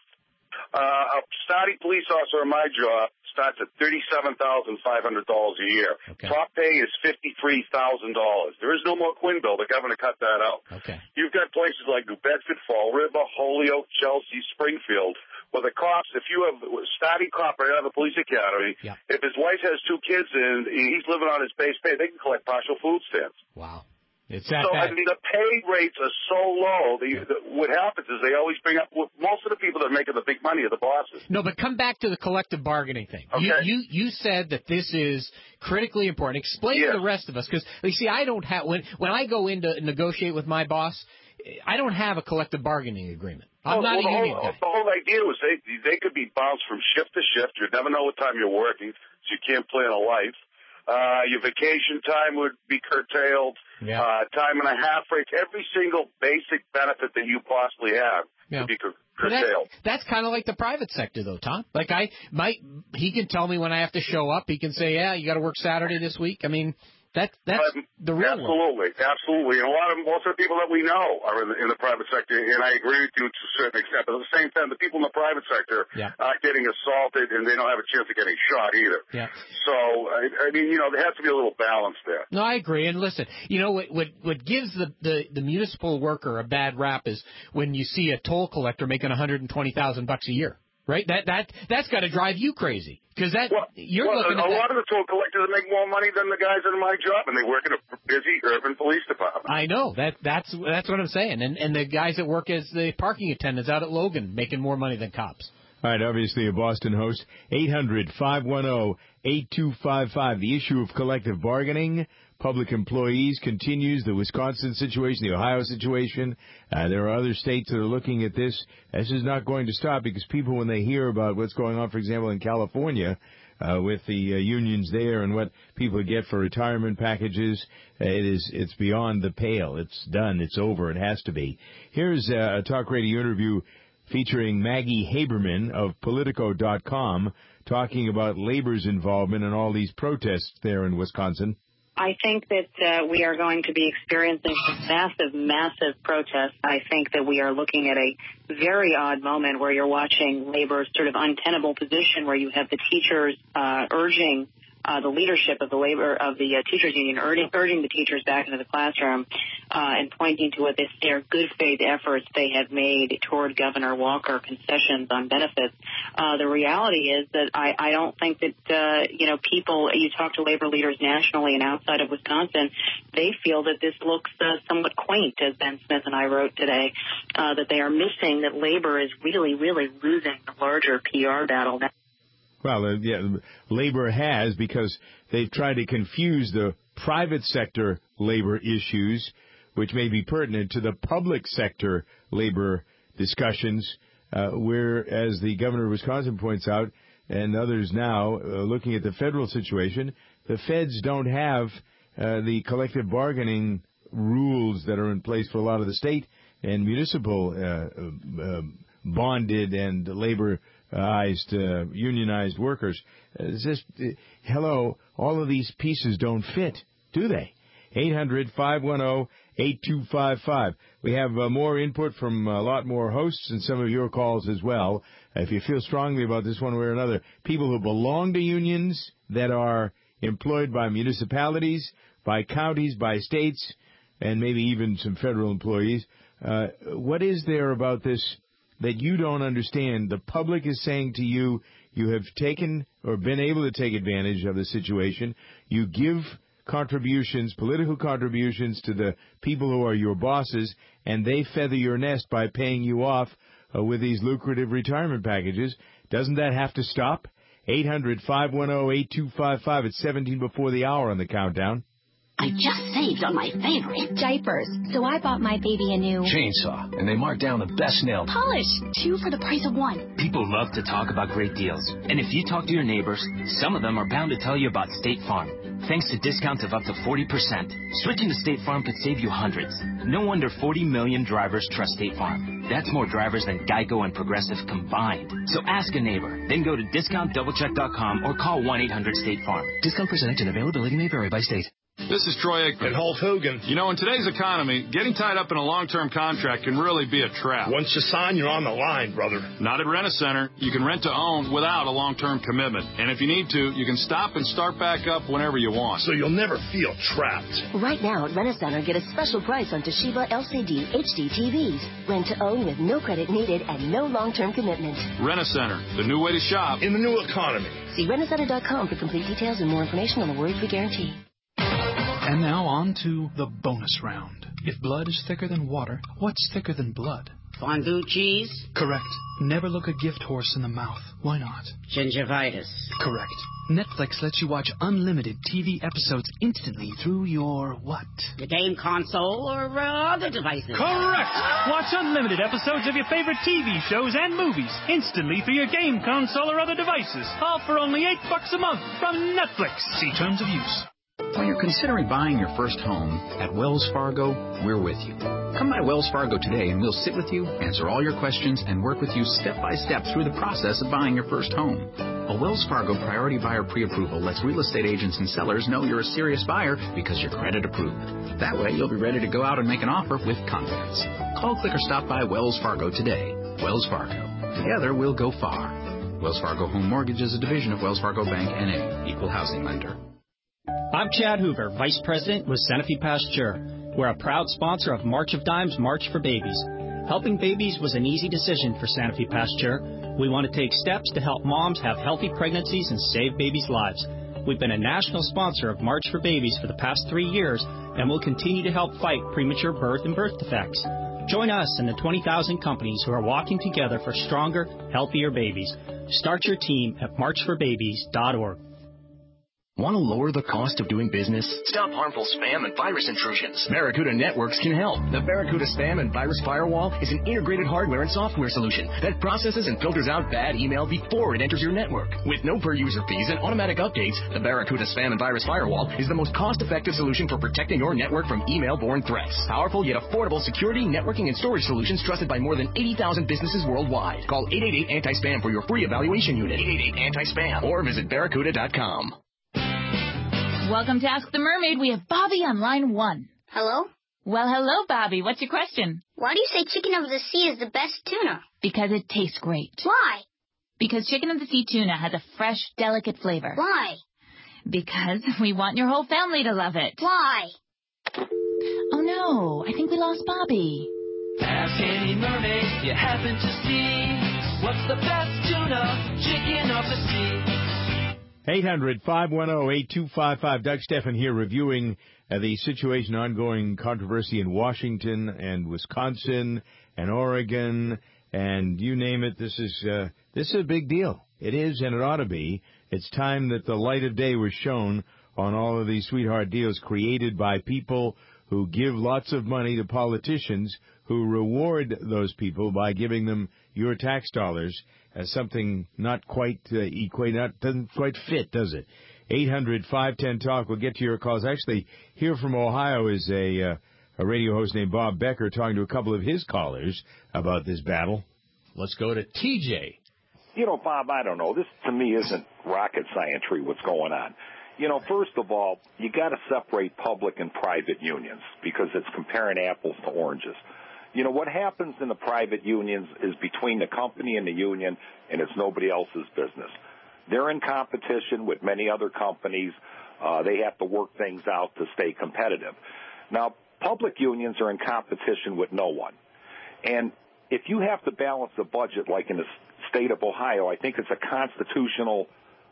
[SPEAKER 19] a starting police officer in my job starts at $37,500 a year. Okay. Top pay is $53,000. There is no more Quinn bill. The governor cut that out.
[SPEAKER 18] Okay.
[SPEAKER 19] You've got places like New Bedford, Fall River, Holyoke, Chelsea, Springfield, where the cops, if you have a starting cop right out of the police academy, if his wife has 2 kids and he's living on his base pay, they can collect partial food stamps.
[SPEAKER 18] Wow.
[SPEAKER 19] I mean, the pay rates are so low. What happens is they always bring up most of the people that are making the big money are the bosses.
[SPEAKER 18] No, but come back to the collective bargaining thing.
[SPEAKER 19] Okay.
[SPEAKER 18] You said that this is critically important. Explain to the rest of us, because you see, I don't have when I go in to negotiate with my boss, I don't have a collective bargaining agreement. I'm not a union guy.
[SPEAKER 19] The whole idea was they could be bounced from shift to shift. You'd never know what time you're working, so you can't plan a life. Your vacation time would be curtailed. Time and a half break. Every single basic benefit that you possibly have could be curtailed.
[SPEAKER 18] That's kind of like the private sector, though, Tom. Like he can tell me when I have to show up. He can say, "Yeah, you got to work Saturday this week." I mean, that's the real
[SPEAKER 19] world. Absolutely. And most of the people that we know are in the private sector, and I agree with you to a certain extent. But at the same time, the people in the private sector aren't getting assaulted, and they don't have a chance of getting shot either.
[SPEAKER 18] Yeah.
[SPEAKER 19] So, I mean, there has to be a little balance there.
[SPEAKER 18] No, I agree. And listen, what gives the municipal worker a bad rap is when you see a toll collector making $120,000 a year. Right? That's got to drive you crazy. Because you're looking at
[SPEAKER 19] a lot of the toll collectors make more money than the guys in my job, and they work in a busy urban police department.
[SPEAKER 18] I know. That's what I'm saying. And the guys that work as the parking attendants out at Logan making more money than cops.
[SPEAKER 5] All right, obviously a Boston host. 800-510-8255. The issue of collective bargaining, public employees continues. The Wisconsin situation, the Ohio situation. There are other states that are looking at this. This is not going to stop because people, when they hear about what's going on, for example, in California, with the unions there and what people get for retirement packages, it's beyond the pale. It's done. It's over. It has to be. Here's a talk radio interview featuring Maggie Haberman of Politico.com talking about labor's involvement in all these protests there in Wisconsin.
[SPEAKER 1] I think that we are going to be experiencing some massive protests. I think that we are looking at a very odd moment where you're watching labor's sort of untenable position where you have the teachers urging the leadership of the teachers union urging the teachers back into the classroom and pointing to what they say are good faith efforts they have made toward Governor Walker concessions on benefits. The reality is that I don't think that people, you talk to labor leaders nationally and outside of Wisconsin, they feel that this looks somewhat quaint, as Ben Smith and I wrote today, that they are missing that labor is really, really losing the larger PR battle.
[SPEAKER 5] Well, labor has, because they've tried to confuse the private sector labor issues, which may be pertinent to the public sector labor discussions, where, as the governor of Wisconsin points out, and others now, looking at the federal situation, the feds don't have the collective bargaining rules that are in place for a lot of the state and municipal bonded and unionized workers. It's just, hello, all of these pieces don't fit, do they? 800-510-8255. We have more input from a lot more hosts and some of your calls as well. If you feel strongly about this one way or another, people who belong to unions that are employed by municipalities, by counties, by states, and maybe even some federal employees, what is there about this that you don't understand? The public is saying to you, you have taken or been able to take advantage of the situation. You give contributions, political contributions to the people who are your bosses, and they feather your nest by paying you off with these lucrative retirement packages. Doesn't that have to stop? 800-510-8255. It's 17 before the hour on the countdown.
[SPEAKER 2] I just saved on my favorite. Diapers. So I bought my baby a new
[SPEAKER 11] chainsaw, and they marked down the best nail
[SPEAKER 2] polish. 2 for the price of 1.
[SPEAKER 11] People love to talk about great deals. And if you talk to your neighbors, some of them are bound to tell you about State Farm. Thanks to discounts of up to 40%. Switching to State Farm could save you hundreds. No wonder 40 million drivers trust State Farm. That's more drivers than Geico and Progressive combined. So ask a neighbor. Then go to discountdoublecheck.com or call 1-800-STATE-FARM.
[SPEAKER 16] Discount percentage and availability may vary by state.
[SPEAKER 20] This is Troy Aikman.
[SPEAKER 21] And Hulk Hogan.
[SPEAKER 20] You know, in today's economy, getting tied up in a long-term contract can really be a trap.
[SPEAKER 21] Once you sign, you're on the line, brother.
[SPEAKER 20] Not at Rent-A-Center. You can rent to own without a long-term commitment. And if you need to, you can stop and start back up whenever you want.
[SPEAKER 21] So you'll never feel trapped.
[SPEAKER 2] Right now at Rent-A-Center, get a special price on Toshiba LCD HD TVs. Rent to own with no credit needed and no long-term commitment.
[SPEAKER 20] Rent-A-Center, the new way to shop
[SPEAKER 21] in the new economy.
[SPEAKER 2] See rentacenter.com for complete details and more information on the worry-free guarantee.
[SPEAKER 22] And now on to the bonus round. If blood is thicker than water, what's thicker than blood?
[SPEAKER 23] Fondue cheese?
[SPEAKER 22] Correct. Never look a gift horse in the mouth. Why not?
[SPEAKER 23] Gingivitis.
[SPEAKER 22] Correct. Netflix lets you watch unlimited TV episodes instantly through your what?
[SPEAKER 23] The game console or other devices.
[SPEAKER 22] Correct!
[SPEAKER 27] Watch unlimited episodes of your favorite TV shows and movies instantly through your game console or other devices. All for only $8 a month from Netflix. See terms of use.
[SPEAKER 28] When you're considering buying your first home, at Wells Fargo, we're with you. Come by Wells Fargo today and we'll sit with you, answer all your questions, and work with you step by step through the process of buying your first home. A Wells Fargo Priority Buyer Pre-Approval lets real estate agents and sellers know you're a serious buyer because you're credit approved. That way, you'll be ready to go out and make an offer with confidence. Call, click, or stop by Wells Fargo today. Wells Fargo. Together, we'll go far. Wells Fargo Home Mortgage is a division of Wells Fargo Bank, N.A., Equal Housing Lender.
[SPEAKER 29] I'm Chad Hoover, Vice President with Sanofi Pasteur. We're a proud sponsor of March of Dimes, March for Babies. Helping babies was an easy decision for Sanofi Pasteur. We want to take steps to help moms have healthy pregnancies and save babies' lives. We've been a national sponsor of March for Babies for the past 3 years, and we'll continue to help fight premature birth and birth defects. Join us and the 20,000 companies who are walking together for stronger, healthier babies. Start your team at marchforbabies.org.
[SPEAKER 16] Want to lower the cost of doing business? Stop harmful spam and virus intrusions. Barracuda Networks can help. The Barracuda Spam and Virus Firewall is an integrated hardware and software solution that processes and filters out bad email before it enters your network. With no per-user fees and automatic updates, the Barracuda Spam and Virus Firewall is the most cost-effective solution for protecting your network from email-borne threats. Powerful yet affordable security, networking, and storage solutions trusted by more than 80,000 businesses worldwide. Call 888-ANTI-SPAM for your free evaluation unit. 888-ANTI-SPAM or visit barracuda.com.
[SPEAKER 3] Welcome to Ask the Mermaid. We have Bobby on line 1.
[SPEAKER 4] Hello?
[SPEAKER 3] Well, hello, Bobby. What's your question?
[SPEAKER 4] Why do you say chicken of the sea is the best tuna?
[SPEAKER 3] Because it tastes great.
[SPEAKER 4] Why?
[SPEAKER 3] Because chicken of the sea tuna has a fresh, delicate flavor.
[SPEAKER 4] Why?
[SPEAKER 3] Because we want your whole family to love it.
[SPEAKER 4] Why?
[SPEAKER 3] Oh, no. I think we lost Bobby.
[SPEAKER 6] Ask any mermaid you happen to see. What's the best tuna? Chicken of the sea.
[SPEAKER 5] 800-510-8255. Doug Stephan here reviewing the situation, ongoing controversy in Washington and Wisconsin and Oregon and you name it. This is a big deal. It is, and it ought to be. It's time that the light of day was shown on all of these sweetheart deals created by people who give lots of money to politicians who reward those people by giving them your tax dollars as something not quite doesn't quite fit, does it? 800-510-TALK. We'll get to your calls. Actually, here from Ohio is a radio host named Bob Becker talking to a couple of his callers about this battle. Let's go to TJ.
[SPEAKER 7] You know, Bob, I don't know. This, to me, isn't rocket science, what's going on. You know, first of all, you got to separate public and private unions because it's comparing apples to oranges. You know, what happens in the private unions is between the company and the union, and it's nobody else's business. They're in competition with many other companies. They have to work things out to stay competitive. Now, public unions are in competition with no one. And if you have to balance the budget like in the state of Ohio, I think it's a constitutional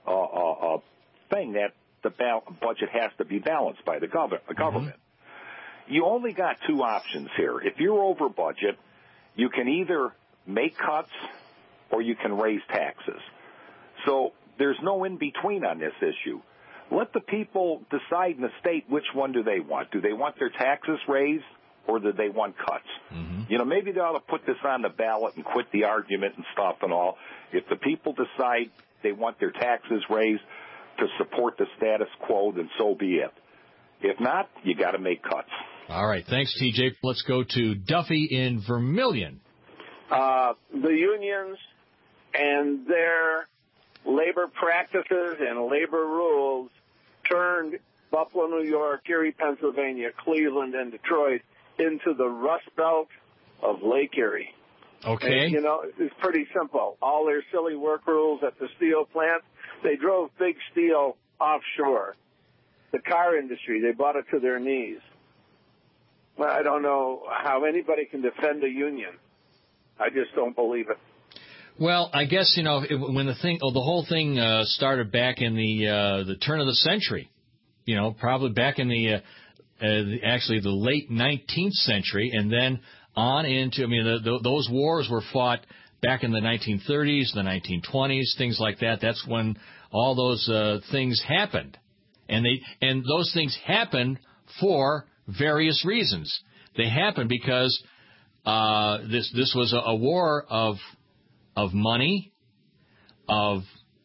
[SPEAKER 7] thing that the budget has to be balanced by the government. Mm-hmm. You only got two options here. If you're over budget, you can either make cuts or you can raise taxes. So there's no in-between on this issue. Let the people decide in the state which one do they want. Do they want their taxes raised or do they want cuts? Mm-hmm. You know, maybe they ought to put this on the ballot and quit the argument and stuff and all. If the people decide they want their taxes raised to support the status quo, then so be it. If not, you got to make cuts.
[SPEAKER 5] All right. Thanks, TJ. Let's go to Duffy in Vermilion.
[SPEAKER 8] The unions and their labor practices and labor rules turned Buffalo, New York, Erie, Pennsylvania, Cleveland, and Detroit into the Rust Belt of Lake Erie.
[SPEAKER 5] Okay.
[SPEAKER 8] And, you know, it's pretty simple. All their silly work rules at the steel plant, they drove big steel offshore. The car industry, they brought it to their knees. Well, I don't know how anybody can defend a union. I just don't believe it.
[SPEAKER 9] Well, I guess, you know, when the whole thing started back in the turn of the century, you know, probably back in the late 19th century, and then on into, I mean, those wars were fought back in the 1930s, the 1920s, things like that. That's when all those things happened. And those things happened for various reasons. They happened because this was a war of money, of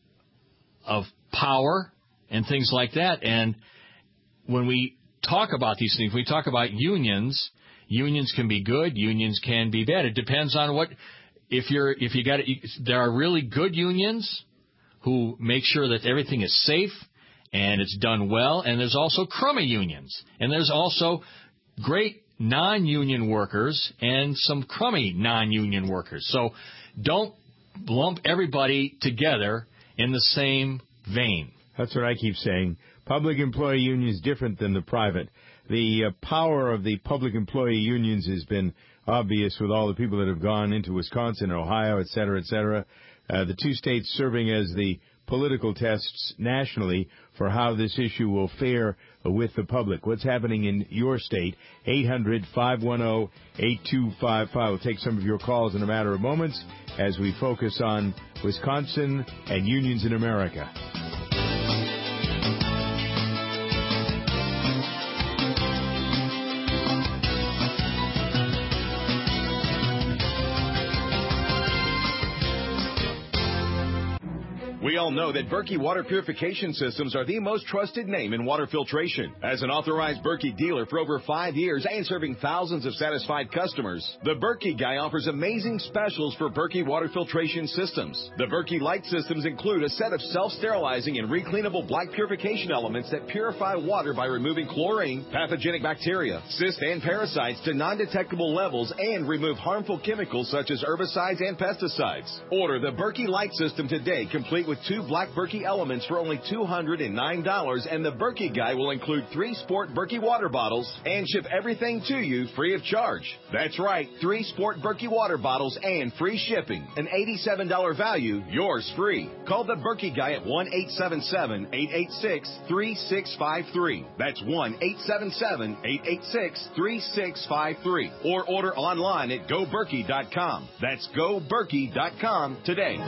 [SPEAKER 9] power, and things like that. And when we talk about these things, we talk about unions. Unions can be good. Unions can be bad. It depends on what. There are really good unions who make sure that everything is safe and it's done well, and there's also crummy unions. And there's also great non-union workers and some crummy non-union workers. So don't lump everybody together in the same vein.
[SPEAKER 5] That's what I keep saying. Public employee union is different than the private. The power of the public employee unions has been obvious with all the people that have gone into Wisconsin, Ohio, et cetera, et cetera. the two states serving as the political tests nationally for how this issue will fare with the public. What's happening in your state? 800-510-8255. We'll take some of your calls in a matter of moments as we focus on Wisconsin and unions in America.
[SPEAKER 10] We all know that Berkey water purification systems are the most trusted name in water filtration. As an authorized Berkey dealer for over 5 years and serving thousands of satisfied customers, the Berkey Guy offers amazing specials for Berkey water filtration systems. The Berkey Light systems include a set of self-sterilizing and recleanable black purification elements that purify water by removing chlorine, pathogenic bacteria, cysts, and parasites to non-detectable levels and remove harmful chemicals such as herbicides and pesticides. Order the Berkey Light system today, complete with 2 black Berkey elements for only $209, and the Berkey Guy will include 3 Sport Berkey water bottles and ship everything to you free of charge. That's right, 3 Sport Berkey water bottles and free shipping. An $87 value, yours free. Call the Berkey Guy at 1-877-886-3653. That's 1-877-886-3653. Or order online at GoBerkey.com. That's GoBerkey.com today.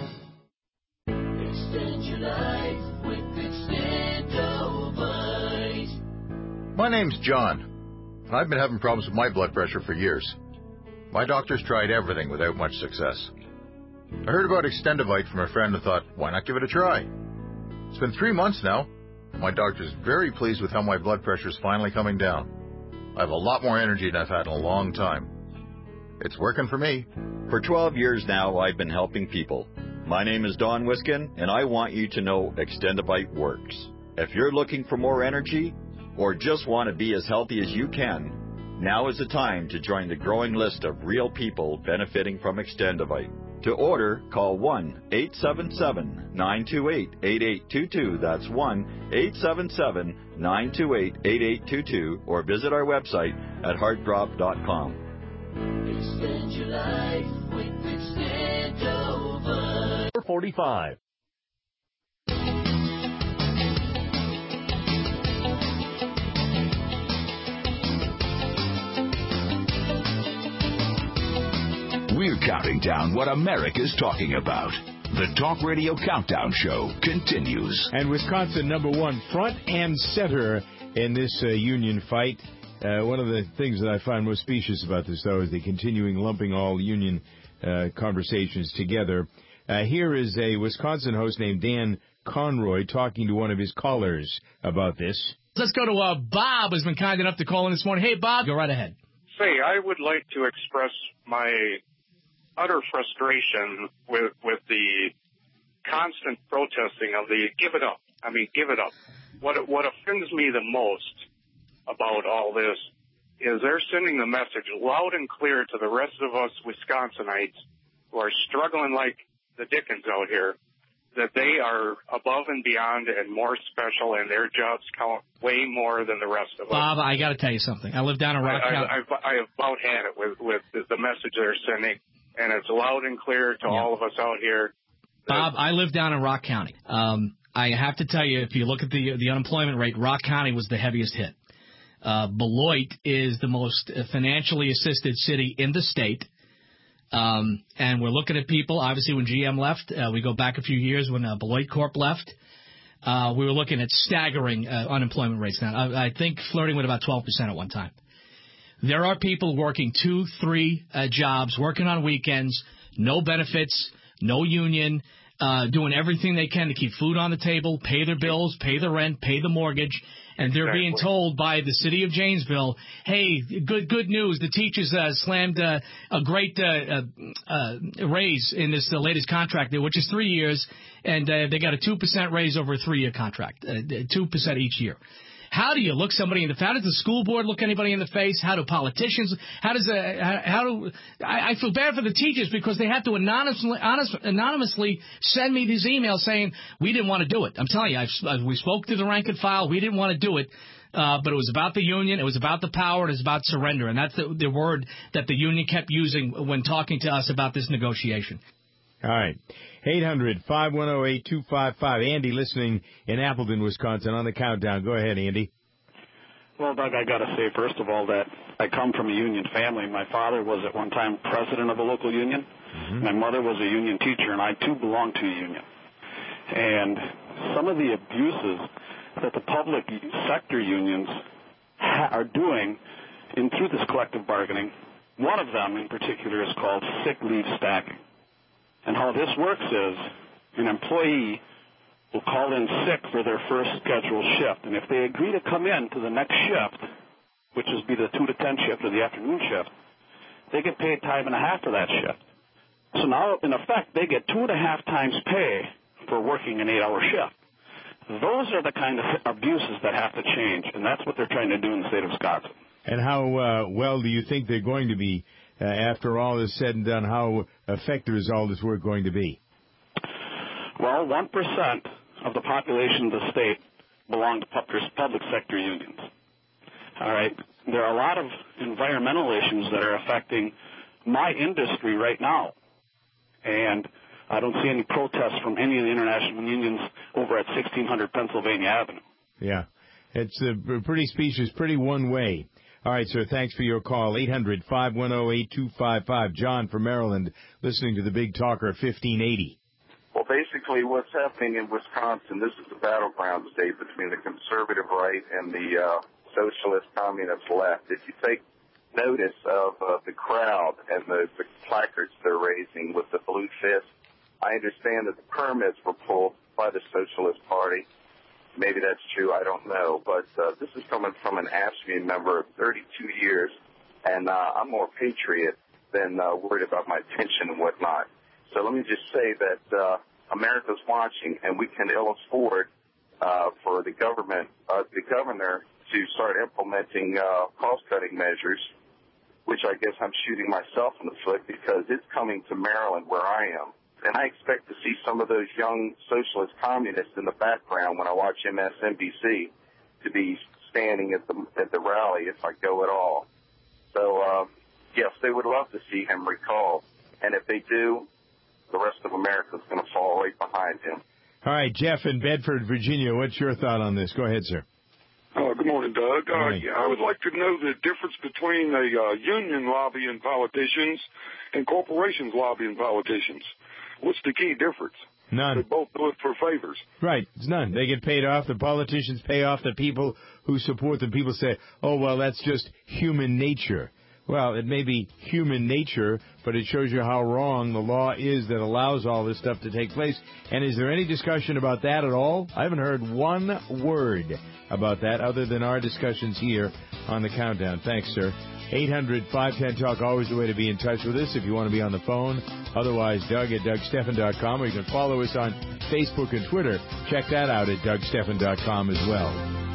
[SPEAKER 6] Extend your life with Extendovite.
[SPEAKER 12] My name's John. I've been having problems with my blood pressure for years. My doctor's tried everything without much success. I heard about Extendovite from a friend and thought, why not give it a try? It's been 3 months now. My doctor's very pleased with how my blood pressure's finally coming down. I have a lot more energy than I've had in a long time. It's working for me.
[SPEAKER 13] For 12 years now, I've been helping people. My name is Don Wiskin, and I want you to know Extendovite works. If you're looking for more energy or just want to be as healthy as you can, now is the time to join the growing list of real people benefiting from Extendovite. To order, call 1-877-928-8822. That's 1-877-928-8822, or visit our website at heartdrop.com.
[SPEAKER 6] Extend your life with Extendovite.
[SPEAKER 14] 45.
[SPEAKER 15] We're counting down what America's talking about. The Talk Radio Countdown Show continues.
[SPEAKER 5] And Wisconsin, #1, front and center in this union fight. One of the things that I find most specious about this, though, is the continuing lumping all union conversations together. Here is a Wisconsin host named Dan Conroy talking to one of his callers about this.
[SPEAKER 17] Let's go to Bob, who's been kind enough to call in this morning. Hey, Bob, go right ahead.
[SPEAKER 24] Say, I would like to express my utter frustration with the constant protesting of the give it up. I mean, give it up. What offends me the most about all this is they're sending the message loud and clear to the rest of us Wisconsinites who are struggling like the dickens out here that they are above and beyond and more special, and their jobs count way more than the rest of us.
[SPEAKER 17] Bob, I got to tell you something. I live down in Rock County.
[SPEAKER 24] I have about had it with the message they're sending, and it's loud and clear to all of us out here.
[SPEAKER 17] Bob, I live down in Rock County. I have to tell you, if you look at the unemployment rate, Rock County was the heaviest hit. Beloit is the most financially assisted city in the state. And we're looking at people, obviously, when GM left, we go back a few years when Beloit Corp left, we were looking at staggering unemployment rates now. I think flirting with about 12% at one time. There are people working 2-3 jobs, working on weekends, no benefits, no union, doing everything they can to keep food on the table, pay their bills, pay the rent, pay the mortgage. And they're being told by the city of Janesville, hey, good news, the teachers slammed a great raise in this latest contract, which is 3 years, and they got a 2% raise over a 3-year contract, 2% each year. How do you look somebody in the face? How does the school board look anybody in the face? How do politicians? I feel bad for the teachers because they have to anonymously send me these emails saying we didn't want to do it. I'm telling you, we spoke to the rank and file. We didn't want to do it. But it was about the union, it was about the power, and it was about surrender. And that's the word that the union kept using when talking to us about this negotiation.
[SPEAKER 5] All right. 800-510-8255. Andy listening in Appleton, Wisconsin on the countdown. Go ahead, Andy.
[SPEAKER 1] Well, Doug, I got to say, first of all, that I come from a union family. My father was at one time president of a local union. Mm-hmm. My mother was a union teacher, and I, too, belong to a union. And some of the abuses that the public sector unions are doing through this collective bargaining, one of them in particular is called sick leave stacking. And how this works is an employee will call in sick for their first scheduled shift. And if they agree to come in to the next shift, which would be the 2 to 10 shift or the afternoon shift, they get paid time and a half for that shift. So now, in effect, they get 2.5 times pay for working an 8-hour shift. Those are the kind of abuses that have to change, and that's what they're trying to do in the state of Wisconsin.
[SPEAKER 5] And how well do you think they're going to be, after all is said and done, how effective is all this work going to be?
[SPEAKER 1] Well, 1% of the population of the state belong to public sector unions. All right? There are a lot of environmental issues that are affecting my industry right now. And I don't see any protests from any of the international unions over at 1600 Pennsylvania Avenue.
[SPEAKER 5] Yeah. It's a pretty species, pretty one way. All right, sir, thanks for your call. 800-510-8255. John from Maryland, listening to the Big Talker 1580.
[SPEAKER 11] Well, basically what's happening in Wisconsin, this is the battleground state between the conservative right and the socialist communist left. If you take notice of the crowd and the placards they're raising with the blue fist, I understand that the permits were pulled by the Socialist Party. Maybe that's true, I don't know. But this is coming from an AFSCME member of 32 years, and I'm more patriot than worried about my pension and whatnot. So let me just say that America's watching, and we can ill afford for the governor to start implementing cost-cutting measures, which I guess I'm shooting myself in the foot because it's coming to Maryland where I am. And I expect to see some of those young socialist communists in the background when I watch MSNBC to be standing at the rally if I go at all. So, yes, they would love to see him recalled. And if they do, the rest of America is going to fall right behind him.
[SPEAKER 5] All right, Jeff in Bedford, Virginia, what's your thought on this? Go ahead, sir.
[SPEAKER 14] Good morning, Doug. I would like to know the difference between a union lobbying politicians and corporations lobbying politicians. What's the key difference?
[SPEAKER 5] None.
[SPEAKER 14] They both do it for favors.
[SPEAKER 5] Right. It's none. They get paid off. The politicians pay off the people who support them. People say, oh, well, that's just human nature. Well, it may be human nature, but it shows you how wrong the law is that allows all this stuff to take place. And is there any discussion about that at all? I haven't heard one word about that other than our discussions here on the countdown. Thanks, sir. 800-510-TALK, always the way to be in touch with us if you want to be on the phone. Otherwise, Doug at DougStephan.com, or you can follow us on Facebook and Twitter. Check that out at DougStephan.com as well.